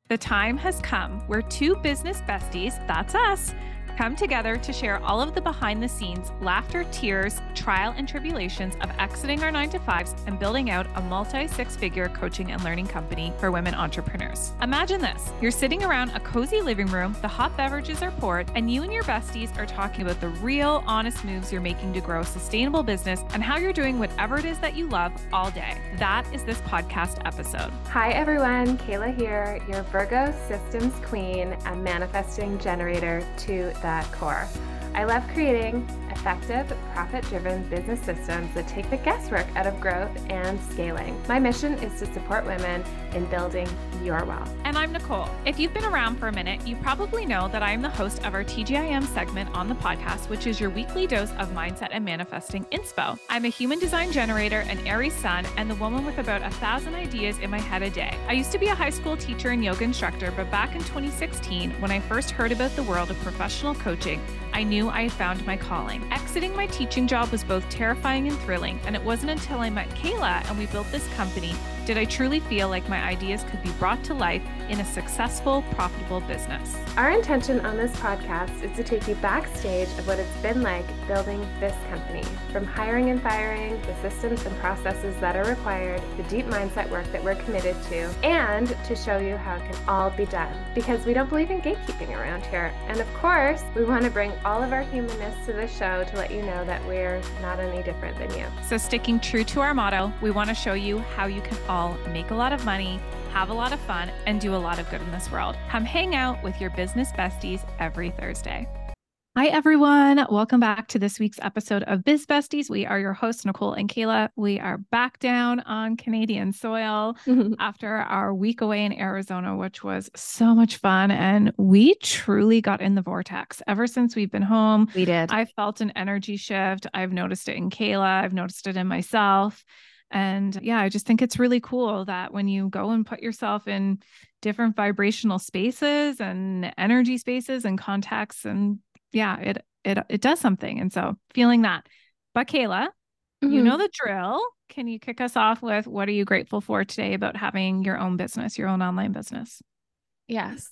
The time has come where two business besties, that's us, come together to share all of the behind the scenes, laughter, tears, trial and tribulations of exiting our 9-to-5s and building out a multi-six-figure coaching and learning company for women entrepreneurs. Imagine this. You're sitting around a cozy living room, the hot beverages are poured, and you and your besties are talking about the real, honest moves you're making to grow a sustainable business and how you're doing whatever it is that you love all day. That is this podcast episode. Hi everyone, Kayla here, your Virgo systems queen and manifesting generator to the core. I love creating effective, profit-driven business systems that take the guesswork out of growth and scaling. My mission is to support women in building your wealth. And I'm Nicole. If you've been around for a minute, you probably know that I am the host of our TGIM segment on the podcast, which is your weekly dose of mindset and manifesting inspo. I'm a human design generator, an Aries sun, and the woman with about 1,000 ideas in my head a day. I used to be a high school teacher and yoga instructor, but back in 2016, when I first heard about the world of professional coaching, I knew I had found my calling. Exiting my teaching job was both terrifying and thrilling, and it wasn't until I met Kayla and we built this company did I truly feel like my ideas could be brought to life in a successful, profitable business. Our intention on this podcast is to take you backstage of what it's been like building this company, from hiring and firing, the systems and processes that are required, the deep mindset work that we're committed to, and to show you how it can all be done. Because we don't believe in gatekeeping around here. And of course, we want to bring all of our humanness to the show to let you know that we're not any different than you. So sticking true to our motto, we want to show you how you can all make a lot of money, have a lot of fun, and do a lot of good in this world. Come hang out with your business besties every Thursday. Hi, everyone. Welcome back to this week's episode of Biz Besties. We are your hosts, Nicole and Kayla. We are back down on Canadian soil after our week away in Arizona, which was so much fun. And we truly got in the vortex. Ever since we've been home, We did. I felt an energy shift. I've noticed it in Kayla. I've noticed it in myself. And yeah, I just think it's really cool that when you go and put yourself in different vibrational spaces and energy spaces and contexts, and yeah, it does something. And so feeling that. But Kayla, you know the drill. Can you kick us off with what are you grateful for today about having your own business, your own online business? Yes.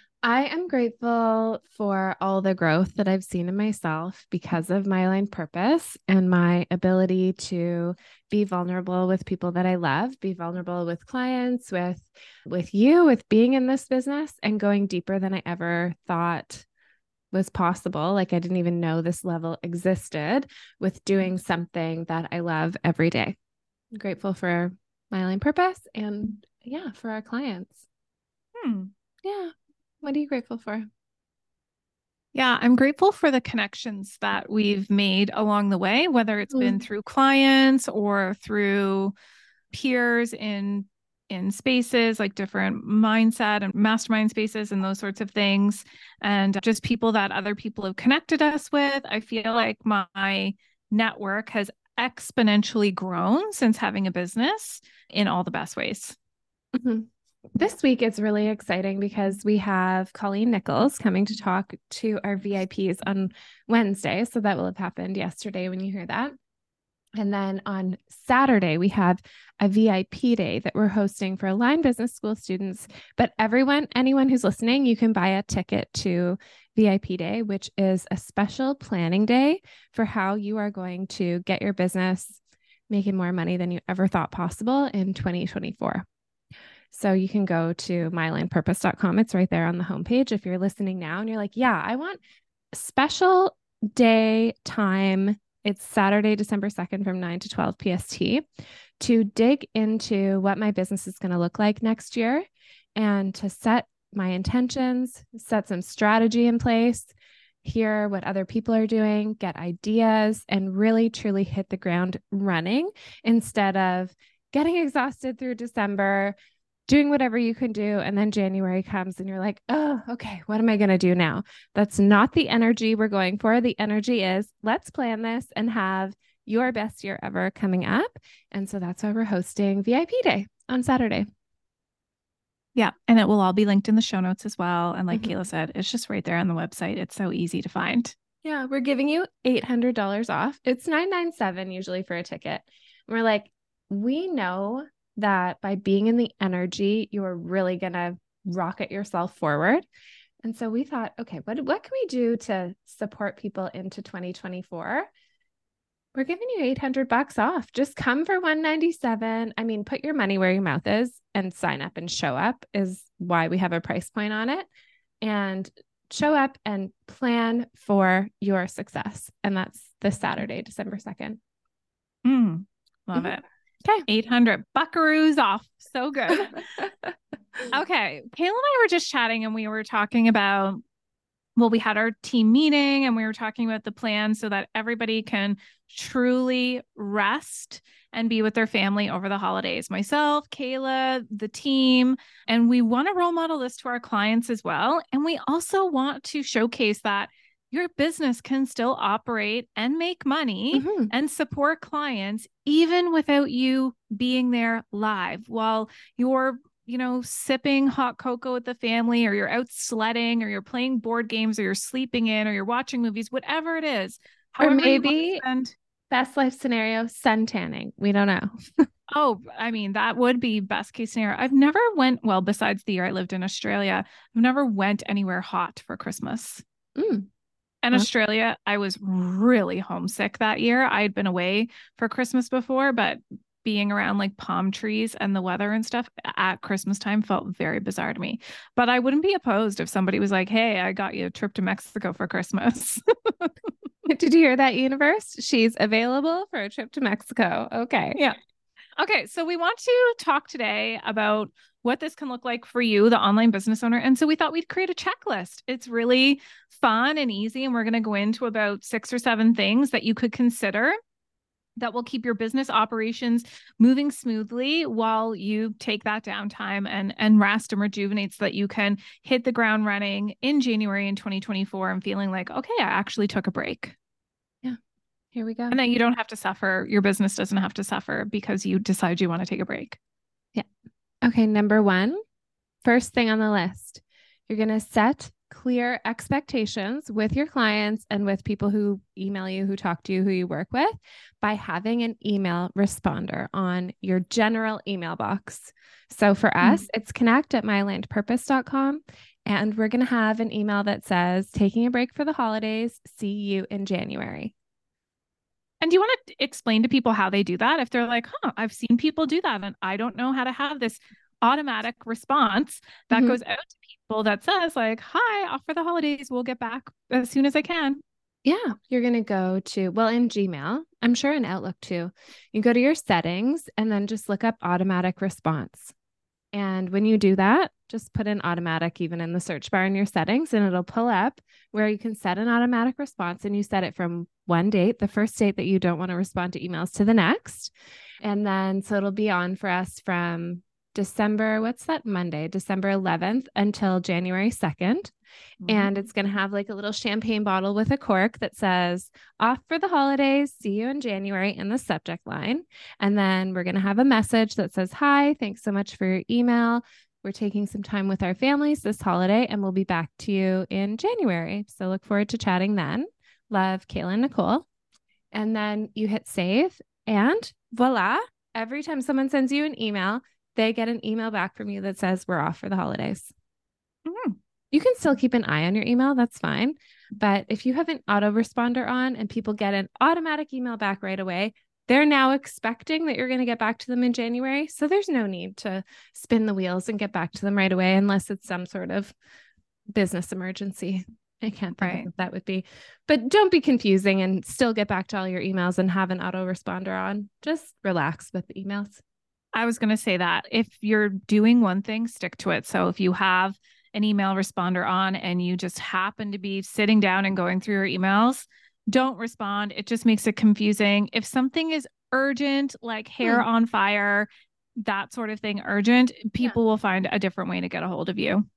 I am grateful for all the growth that I've seen in myself because of my aligned purpose and my ability to be vulnerable with people that I love, be vulnerable with clients, with you, with being in this business and going deeper than I ever thought was possible. Like I didn't even know this level existed with doing something that I love every day. I'm grateful for my aligned purpose and for our clients. Yeah. What are you grateful for? Yeah, I'm grateful for the connections that we've made along the way, whether it's been through clients or through peers in spaces like different mindset and mastermind spaces and those sorts of things, and just people that other people have connected us with. I feel like my network has exponentially grown since having a business in all the best ways. Mm-hmm. This week is really exciting because we have Colleen Nichols coming to talk to our VIPs on Wednesday. So that will have happened yesterday when you hear that. And then on Saturday, we have a VIP day that we're hosting for Aligned Business School students. But anyone who's listening, you can buy a ticket to VIP day, which is a special planning day for how you are going to get your business making more money than you ever thought possible in 2024. So you can go to myalignedpurpose.com. It's right there on the homepage. If you're listening now and you're like, yeah, I want a special day time. It's Saturday, December 2nd from 9 to 12 PST to dig into what my business is going to look like next year and to set my intentions, set some strategy in place, hear what other people are doing, get ideas, and really, truly hit the ground running instead of getting exhausted through December, doing whatever you can do. And then January comes and you're like, oh, okay, what am I going to do now? That's not the energy we're going for. The energy is let's plan this and have your best year ever coming up. And so that's why we're hosting VIP day on Saturday. Yeah. And it will all be linked in the show notes as well. And like Kayla said, it's just right there on the website. It's so easy to find. Yeah. We're giving you $800 off. It's $997 usually for a ticket. And we're like, we know that by being in the energy, you are really going to rocket yourself forward. And so we thought, okay, what can we do to support people into 2024? We're giving you $800 off. Just come for $197. I mean, put your money where your mouth is and sign up and show up is why we have a price point on it. And show up and plan for your success. And that's this Saturday, December 2nd. Love it. Okay. 800 buckaroos off. So good. Okay. Kayla and I were just chatting and we were talking about, well, we had our team meeting and we were talking about the plan so that everybody can truly rest and be with their family over the holidays. Myself, Kayla, the team, and we want to role model this to our clients as well. And we also want to showcase that your business can still operate and make money and support clients even without you being there live while you're sipping hot cocoa with the family, or you're out sledding, or you're playing board games, or you're sleeping in, or you're watching movies, whatever it is. Or maybe best life scenario, sun tanning. We don't know. Oh, I mean, that would be best case scenario. I've never went, well, besides the year I lived in Australia, I've never went anywhere hot for Christmas. In Australia, I was really homesick that year. I had been away for Christmas before, but being around like palm trees and the weather and stuff at Christmas time felt very bizarre to me. But I wouldn't be opposed if somebody was like, hey, I got you a trip to Mexico for Christmas. Did you hear that, universe? She's available for a trip to Mexico. Okay. Yeah. Okay. So we want to talk today about what this can look like for you, the online business owner. And so we thought we'd create a checklist. It's really fun and easy. And we're going to go into about 6 or 7 things that you could consider that will keep your business operations moving smoothly while you take that downtime and rest and rejuvenate so that you can hit the ground running in January in 2024 and feeling like, okay, I actually took a break. Yeah, here we go. And then you don't have to suffer. Your business doesn't have to suffer because you decide you want to take a break. Yeah. Okay. Number 1, first thing on the list, you're going to set clear expectations with your clients and with people who email you, who talk to you, who you work with, by having an email responder on your general email box. So for us, it's connect@mylandpurpose.com. And we're going to have an email that says, taking a break for the holidays. See you in January. And do you want to explain to people how they do that? If they're like, I've seen people do that and I don't know how to have this automatic response that goes out to people that says like, hi, off for the holidays. We'll get back as soon as I can. Yeah. You're going to go to, well, in Gmail, I'm sure in Outlook too, you go to your settings and then just look up automatic response. And when you do that, just put in automatic even in the search bar in your settings, and it'll pull up where you can set an automatic response, and you set it from one date, the first date that you don't want to respond to emails, to the next. And then, so it'll be on for us from December, what's that Monday, December 11th until January 2nd. And it's going to have like a little champagne bottle with a cork that says, off for the holidays, see you in January, in the subject line. And then we're going to have a message that says, hi, thanks so much for your email. We're taking some time with our families this holiday and we'll be back to you in January. So look forward to chatting then. Love, Kayla and Nicole. And then you hit save and voila. Every time someone sends you an email, they get an email back from you that says we're off for the holidays. You can still keep an eye on your email. That's fine. But if you have an autoresponder on and people get an automatic email back right away, they're now expecting that you're going to get back to them in January. So there's no need to spin the wheels and get back to them right away unless it's some sort of business emergency. I can't think of what that would be. But don't be confusing and still get back to all your emails and have an autoresponder on. Just relax with the emails. I was going to say that if you're doing one thing, stick to it. So if you have an email responder on and you just happen to be sitting down and going through your emails, don't respond. It just makes it confusing. If something is urgent, like hair on fire, that sort of thing, urgent, people will find a different way to get a hold of you.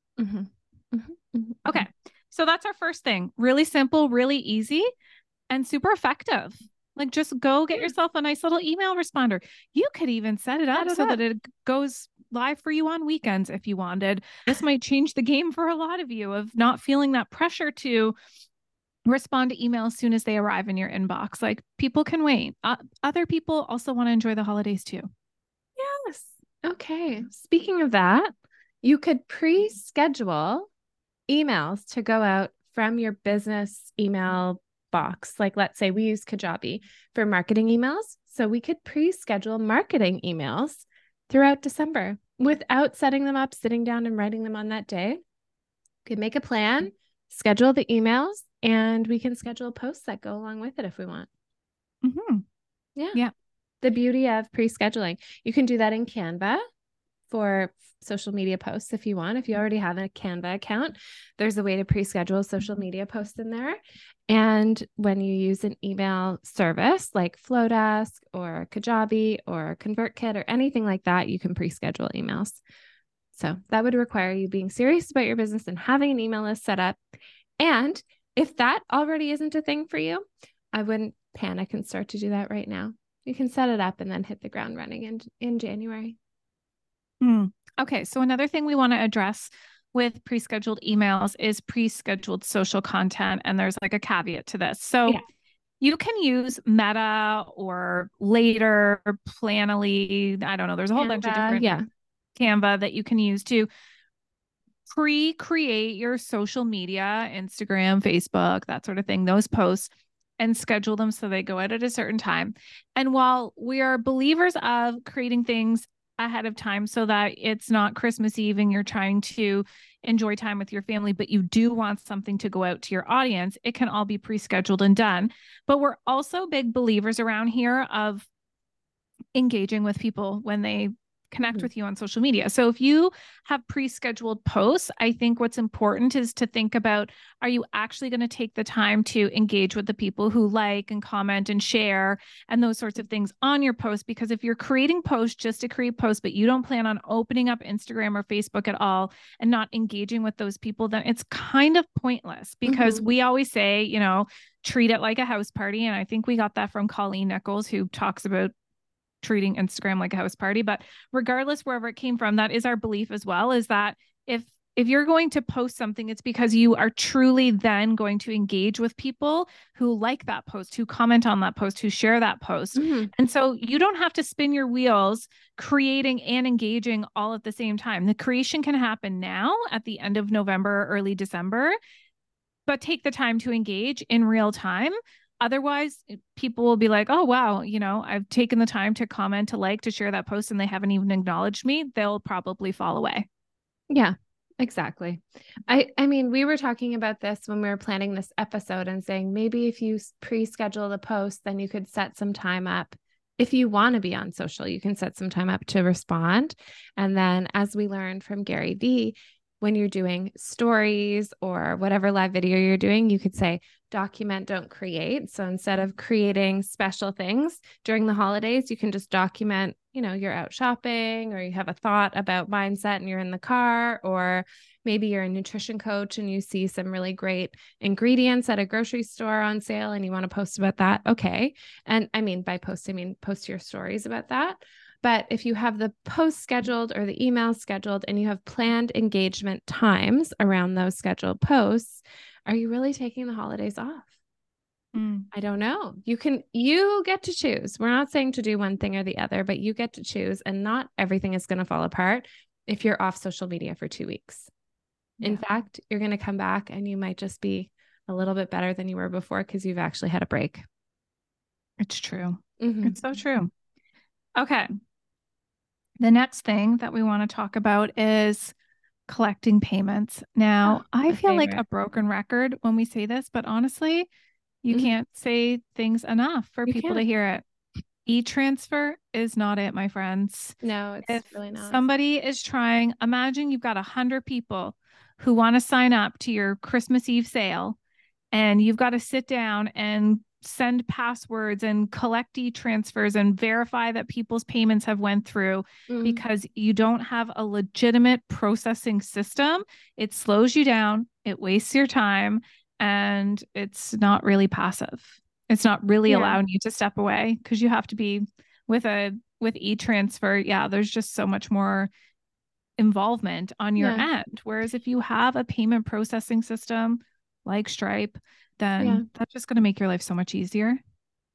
Okay. So that's our first thing. Really simple, really easy, and super effective. Like just go get yourself a nice little email responder. You could even set it up so that it goes live for you on weekends if you wanted. This might change the game for a lot of you of not feeling that pressure to respond to emails as soon as they arrive in your inbox. Like people can wait. Other people also want to enjoy the holidays too. Yes. Okay. Speaking of that, You could pre-schedule emails to go out from your business email box. Like, let's say we use Kajabi for marketing emails. So we could pre-schedule marketing emails throughout December without setting them up, sitting down and writing them on that day. You could make a plan, schedule the emails, and we can schedule posts that go along with it if we want. Mm-hmm. Yeah. The beauty of pre-scheduling. You can do that in Canva for social media posts if you want. If you already have a Canva account, there's a way to pre-schedule social media posts in there. And when you use an email service like Flowdesk or Kajabi or ConvertKit or anything like that, you can pre-schedule emails. So that would require you being serious about your business and having an email list set up. And if that already isn't a thing for you, I wouldn't panic and start to do that right now. You can set it up and then hit the ground running in January. Okay. So another thing we want to address with pre-scheduled emails is pre-scheduled social content. And there's like a caveat to this. So you can use Meta or Later, Planoly. I don't know. There's a whole bunch of different Canva that you can use to pre-create your social media, Instagram, Facebook, that sort of thing, those posts, and schedule them so they go out at a certain time. And while we are believers of creating things ahead of time so that it's not Christmas Eve and you're trying to enjoy time with your family, but you do want something to go out to your audience, it can all be pre-scheduled and done. But we're also big believers around here of engaging with people when they connect with you on social media. So if you have pre-scheduled posts, I think what's important is to think about, are you actually going to take the time to engage with the people who like and comment and share and those sorts of things on your post? Because if you're creating posts just to create posts, but you don't plan on opening up Instagram or Facebook at all and not engaging with those people, then it's kind of pointless, because we always say, you know, treat it like a house party. And I think we got that from Colleen Nichols, who talks about treating Instagram like a house party. But regardless, wherever it came from, that is our belief as well, is that if you're going to post something, it's because you are truly then going to engage with people who like that post, who comment on that post, who share that post. And so you don't have to spin your wheels creating and engaging all at the same time. The creation can happen now at the end of November, early December, but take the time to engage in real time. Otherwise, people will be like, oh, wow, you know, I've taken the time to comment, to like, to share that post, and they haven't even acknowledged me. They'll probably fall away. Yeah, exactly. I mean, we were talking about this when we were planning this episode and saying, maybe if you pre-schedule the post, then you could set some time up. If you want to be on social, you can set some time up to respond. And then, as we learned from Gary Vee, when you're doing stories or whatever live video you're doing, you could say, document, don't create. So instead of creating special things during the holidays, you can just document, you know, you're out shopping, or you have a thought about mindset and you're in the car, or maybe you're a nutrition coach and you see some really great ingredients at a grocery store on sale and you want to post about that. Okay. And I mean, by post, I mean, post your stories about that. But if you have the post scheduled or the emails scheduled and you have planned engagement times around those scheduled posts, are you really taking the holidays off? I don't know. You get to choose. We're not saying to do one thing or the other, but you get to choose, and not everything is going to fall apart if you're off social media for 2 weeks. In fact, you're going to come back and you might just be a little bit better than you were before because you've actually had a break. It's true. It's so true. Okay. The next thing that we want to talk about is collecting payments. Now, I feel like a broken record when we say this, but honestly, you can't say things enough for people to hear it. E-transfer is not it, my friends. No, it's really not. Somebody is trying, imagine you've got 100 people who want to sign up to your Christmas Eve sale, and you've got to sit down and send passwords and collect e-transfers and verify that people's payments have went through because you don't have a legitimate processing system. It slows you down, it wastes your time, and it's not really passive. It's not really allowing you to step away, because you have to be with e-transfer. Yeah, there's just so much more involvement on your end. Whereas if you have a payment processing system like Stripe, then that's just going to make your life so much easier.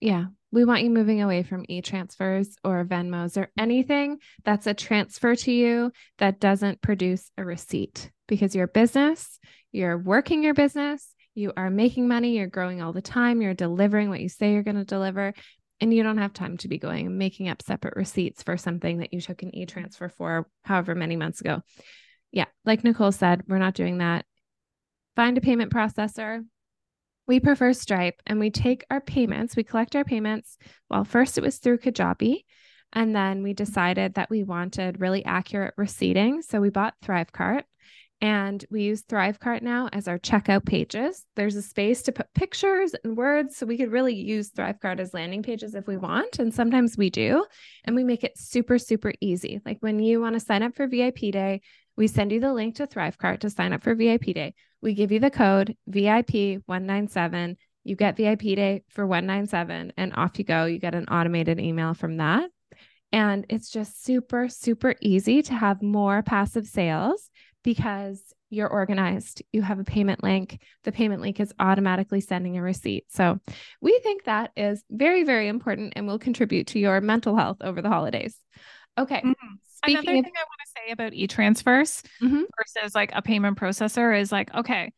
Yeah. We want you moving away from e-transfers or Venmos or anything that's a transfer to you that doesn't produce a receipt, because your business, you're working your business, you are making money, you're growing all the time, you're delivering what you say you're going to deliver, and you don't have time to be going and making up separate receipts for something that you took an e-transfer for however many months ago. Yeah. Like Nicole said, we're not doing that. Find a payment processor. We prefer Stripe, and we take our payments, we collect our payments. Well, first it was through Kajabi, and then we decided that we wanted really accurate receipting. So we bought Thrivecart, and we use Thrivecart now as our checkout pages. There's a space to put pictures and words, so we could really use Thrivecart as landing pages if we want. And sometimes we do, and we make it super, super easy. Like when you want to sign up for VIP Day, we send you the link to Thrivecart to sign up for VIP Day. We give you the code VIP 197. You get VIP Day for 197, and off you go. You get an automated email from that. And it's just super, super easy to have more passive sales because you're organized. You have a payment link. The payment link is automatically sending a receipt. So we think that is very, very important and will contribute to your mental health over the holidays. Okay. Mm-hmm. Another thing I want to say about e-transfers versus like a payment processor is like, okay,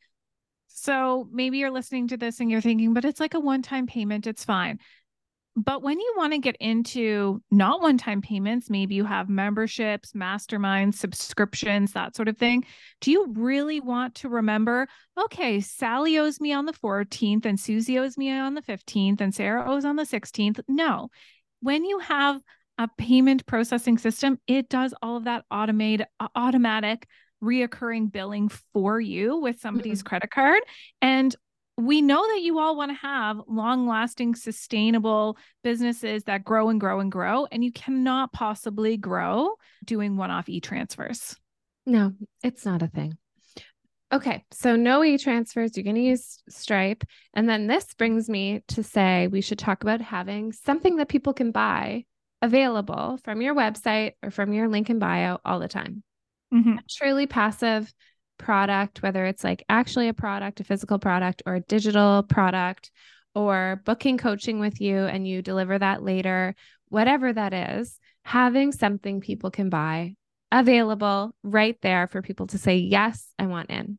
so maybe you're listening to this and you're thinking, but it's like a one-time payment, it's fine. But when you want to get into not one-time payments, maybe you have memberships, masterminds, subscriptions, that sort of thing. Do you really want to remember, okay, Sally owes me on the 14th and Susie owes me on the 15th and Sarah owes on the 16th? No. When you have a payment processing system, it does all of that automatic reoccurring billing for you with somebody's credit card. And we know that you all want to have long-lasting, sustainable businesses that grow and grow and grow, and you cannot possibly grow doing one-off e-transfers. No, it's not a thing. Okay, so no e-transfers, you're going to use Stripe. And then this brings me to say we should talk about having something that people can buy available from your website or from your link in bio all the time. A truly passive product, whether it's like actually a product, a physical product, or a digital product, or booking coaching with you and you deliver that later, whatever that is, having something people can buy available right there for people to say, yes, I want in.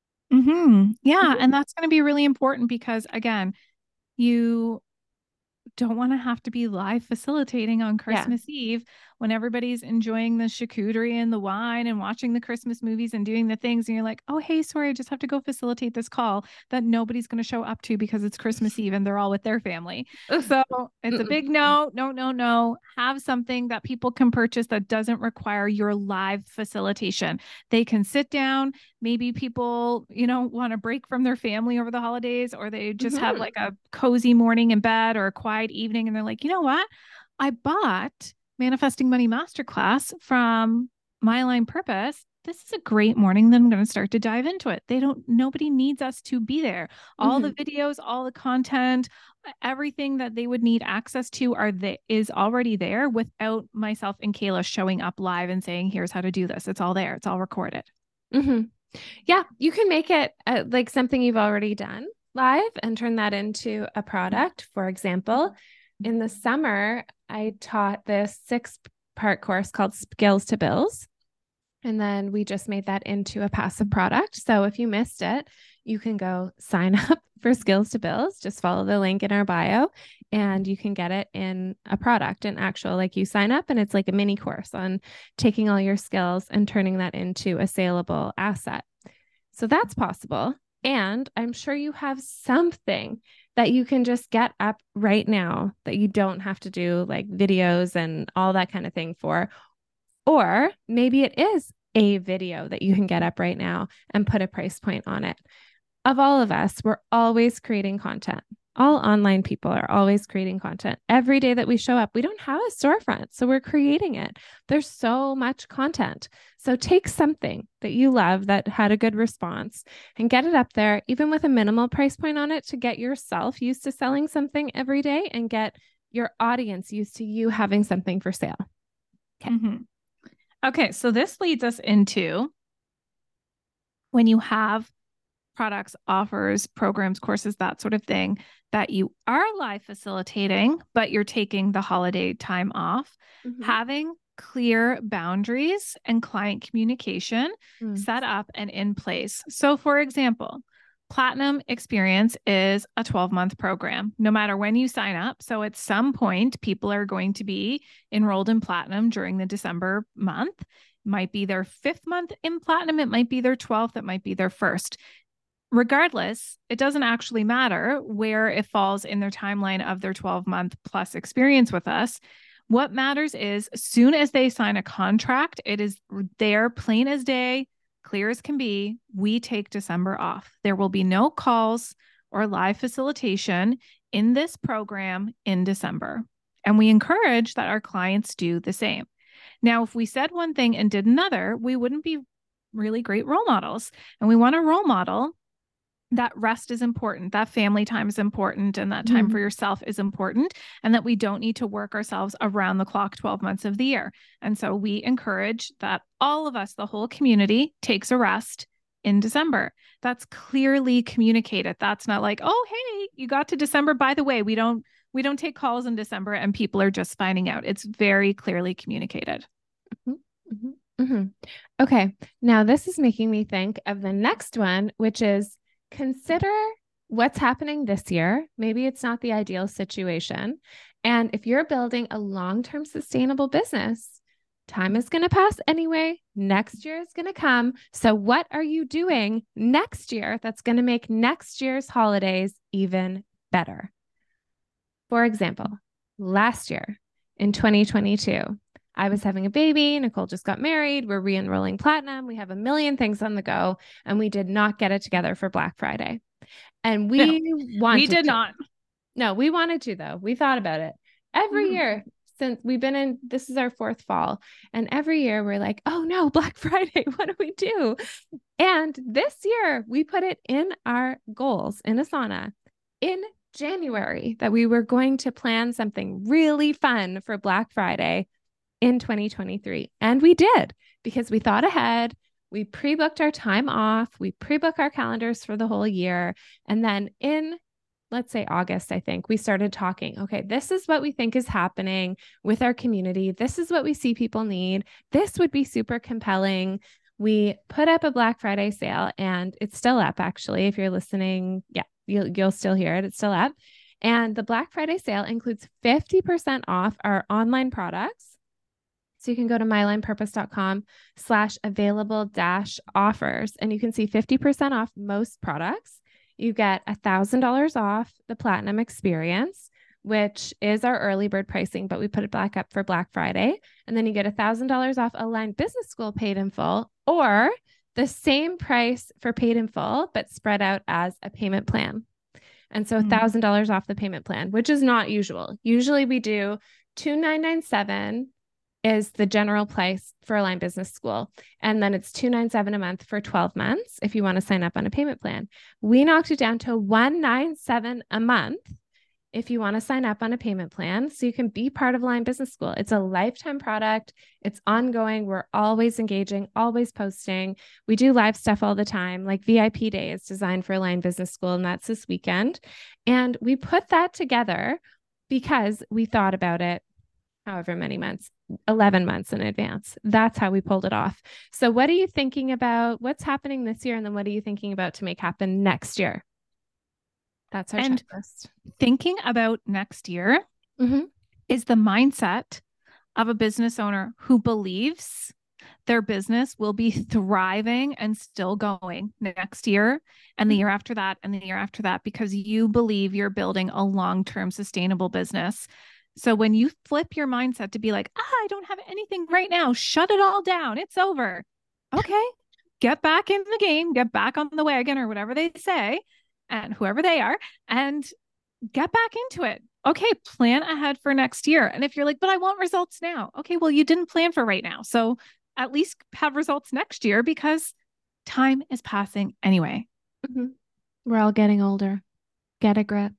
Yeah. And that's going to be really important because, again, you don't want to have to be live facilitating on Christmas Eve when everybody's enjoying the charcuterie and the wine and watching the Christmas movies and doing the things. And you're like, oh, hey, sorry, I just have to go facilitate this call that nobody's going to show up to because it's Christmas Eve and they're all with their family. So it's a big no. Have something that people can purchase that doesn't require your live facilitation. They can sit down. Maybe people, want to break from their family over the holidays, or they just have like a cozy morning in bed or a quiet evening. And they're like, you know what? I bought Manifesting Money Masterclass from My Aligned Purpose. This is a great morning. Then I'm going to start to dive into it. Nobody needs us to be there. All the videos, all the content, everything that they would need access to is already there without myself and Kayla showing up live and saying, here's how to do this. It's all there. It's all recorded. Yeah. You can make it like something you've already done live and turn that into a product. For example, in the summer, I taught this 6-part course called Skills to Bills. And then we just made that into a passive product. So if you missed it, you can go sign up for Skills to Bills. Just follow the link in our bio and you can get it in a product, an actual, like you sign up and it's like a mini course on taking all your skills and turning that into a saleable asset. So that's possible. And I'm sure you have something that you can just get up right now that you don't have to do like videos and all that kind of thing for. Or maybe it is a video that you can get up right now and put a price point on it. Of all of us, we're always creating content. All online people are always creating content. Every day that we show up, we don't have a storefront, so we're creating it. There's so much content. So take something that you love that had a good response and get it up there, even with a minimal price point on it, to get yourself used to selling something every day and get your audience used to you having something for sale. Okay. Okay, so this leads us into when you have products, offers, programs, courses, that sort of thing that you are live facilitating, but you're taking the holiday time off, having clear boundaries and client communication set up and in place. So for example, Platinum Experience is a 12-month program, no matter when you sign up. So at some point, people are going to be enrolled in Platinum during the December month. It might be their 5th month in Platinum. It might be their 12th. It might be their 1st. Regardless, it doesn't actually matter where it falls in their timeline of their 12-month plus experience with us. What matters is as soon as they sign a contract, it is there plain as day, clear as can be. We take December off. There will be no calls or live facilitation in this program in December. And we encourage that our clients do the same. Now, if we said one thing and did another, we wouldn't be really great role models. And we want a role model that rest is important, that family time is important, and that time for yourself is important, and that we don't need to work ourselves around the clock 12 months of the year. And so we encourage that all of us, the whole community, takes a rest in December. That's clearly communicated. That's not like, oh, hey, you got to December. By the way, we don't take calls in December and people are just finding out. It's very clearly communicated. Okay. Now this is making me think of the next one, which is consider what's happening this year. Maybe it's not the ideal situation. And if you're building a long-term sustainable business, time is going to pass anyway. Next year is going to come. So what are you doing next year that's going to make next year's holidays even better? For example, last year in 2022, I was having a baby. Nicole just got married. We're re-enrolling Platinum. We have a million things on the go, and we did not get it together for Black Friday. And we wanted to, though. We thought about it every year since we've been in, this is our 4th fall. And every year we're like, oh no, Black Friday, what do we do? And this year we put it in our goals in Asana in January that we were going to plan something really fun for Black Friday in 2023. And we did, because we thought ahead. We pre-booked our time off. We pre-book our calendars for the whole year. And then in, let's say August, I think we started talking, okay, this is what we think is happening with our community. This is what we see people need. This would be super compelling. We put up a Black Friday sale, and it's still up actually. If you're listening, yeah, you'll still hear it. It's still up. And the Black Friday sale includes 50% off our online products. So you can go to mylinepurpose.com/available-offers, and you can see 50% off most products. You get $1,000 off the Platinum Experience, which is our early bird pricing, but we put it back up for Black Friday. And then you get $1,000 off Aligned Business School paid in full, or the same price for paid in full, but spread out as a payment plan. And so $1,000 off the payment plan, which is not usual. Usually we do $2,997 is the general price for Aligned Business School. And then it's $297 a month for 12 months if you want to sign up on a payment plan. We knocked it down to $197 a month if you want to sign up on a payment plan, so you can be part of Aligned Business School. It's a lifetime product. It's ongoing. We're always engaging, always posting. We do live stuff all the time, like VIP Day is designed for Aligned Business School, and that's this weekend. And we put that together because we thought about it however many months, 11 months in advance. That's how we pulled it off. So what are you thinking about? What's happening this year? And then what are you thinking about to make happen next year? That's our checklist. Thinking about next year is the mindset of a business owner who believes their business will be thriving and still going next year and the year after that and the year after that, because you believe you're building a long-term sustainable business. So when you flip your mindset to be like, I don't have anything right now, shut it all down. It's over. Okay. Get back in the game, get back on the wagon, or whatever they say, and whoever they are, and get back into it. Okay. Plan ahead for next year. And if you're like, but I want results now. Okay. Well, you didn't plan for right now. So at least have results next year, because time is passing anyway. We're all getting older. Get a grip.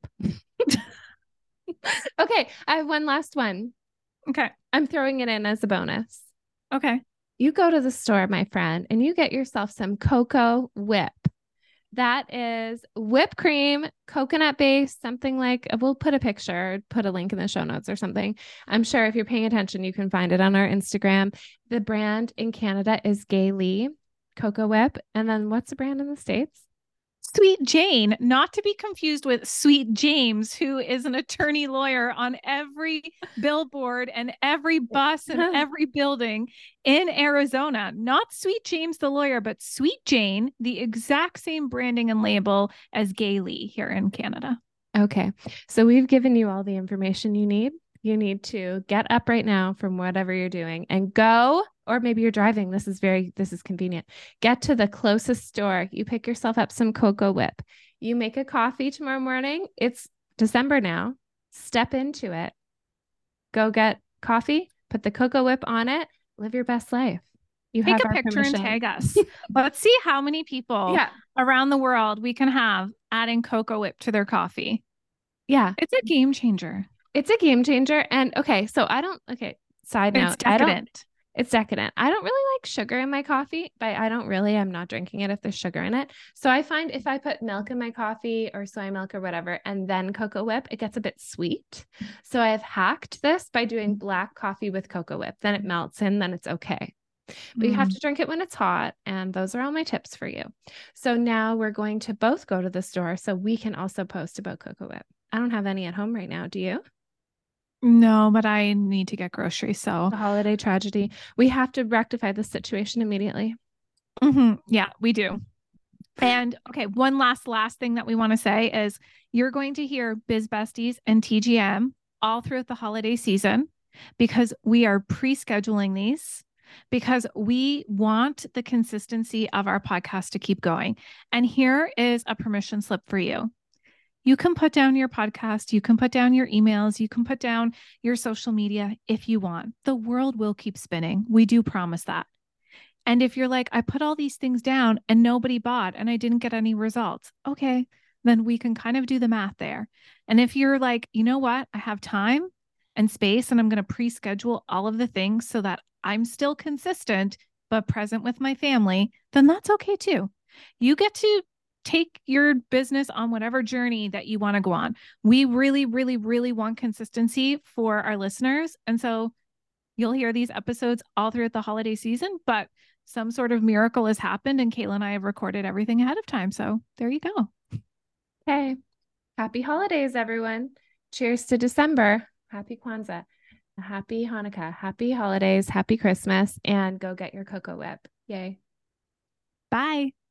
Okay, I have one last one. Okay. I'm throwing it in as a bonus. Okay. You go to the store, my friend, and you get yourself some Cocoa Whip. That is whipped cream, coconut base, something like, we'll put a picture, put a link in the show notes or something. I'm sure if you're paying attention, you can find it on our Instagram. The brand in Canada is Gaylee Cocoa Whip. And then what's the brand in the States? Sweet Jane, not to be confused with Sweet James, who is an attorney lawyer on every billboard and every bus and every building in Arizona. Not Sweet James the lawyer, but Sweet Jane, the exact same branding and label as Gaylee here in Canada. Okay. So we've given you all the information you need. You need to get up right now from whatever you're doing and go, or maybe you're driving. This is convenient. Get to the closest store. You pick yourself up some Cocoa Whip. You make a coffee tomorrow morning. It's December now. Step into it. Go get coffee, put the Cocoa Whip on it, live your best life. You Take have a our picture permission. and tag us. Let's see how many people around the world we can have adding Cocoa Whip to their coffee. Yeah. It's a game changer. It's a game changer. And side note. It's decadent. It's decadent. I don't really like sugar in my coffee, but I'm not drinking it if there's sugar in it. So I find if I put milk in my coffee or soy milk or whatever, and then Cocoa Whip, it gets a bit sweet. So I've hacked this by doing black coffee with Cocoa Whip. Then it melts in, then it's okay. But you have to drink it when it's hot. And those are all my tips for you. So now we're going to both go to the store so we can also post about Cocoa Whip. I don't have any at home right now. Do you? No, but I need to get groceries. So the holiday tragedy. We have to rectify the situation immediately. Yeah, we do. And okay, one last thing that we want to say is you're going to hear Biz Besties and TGM all throughout the holiday season because we are pre-scheduling these because we want the consistency of our podcast to keep going. And here is a permission slip for you. You can put down your podcast, you can put down your emails, you can put down your social media if you want. The world will keep spinning. We do promise that. And if you're like, I put all these things down and nobody bought and I didn't get any results, okay, then we can kind of do the math there. And if you're like, you know what, I have time and space and I'm going to pre-schedule all of the things so that I'm still consistent but present with my family, then that's okay too. You get to take your business on whatever journey that you want to go on. We really, really, really want consistency for our listeners. And so you'll hear these episodes all throughout the holiday season, but some sort of miracle has happened and Kayla and I have recorded everything ahead of time. So there you go. Okay. Happy holidays, everyone. Cheers to December. Happy Kwanzaa. Happy Hanukkah. Happy holidays. Happy Christmas. And go get your Cocoa Whip. Yay. Bye.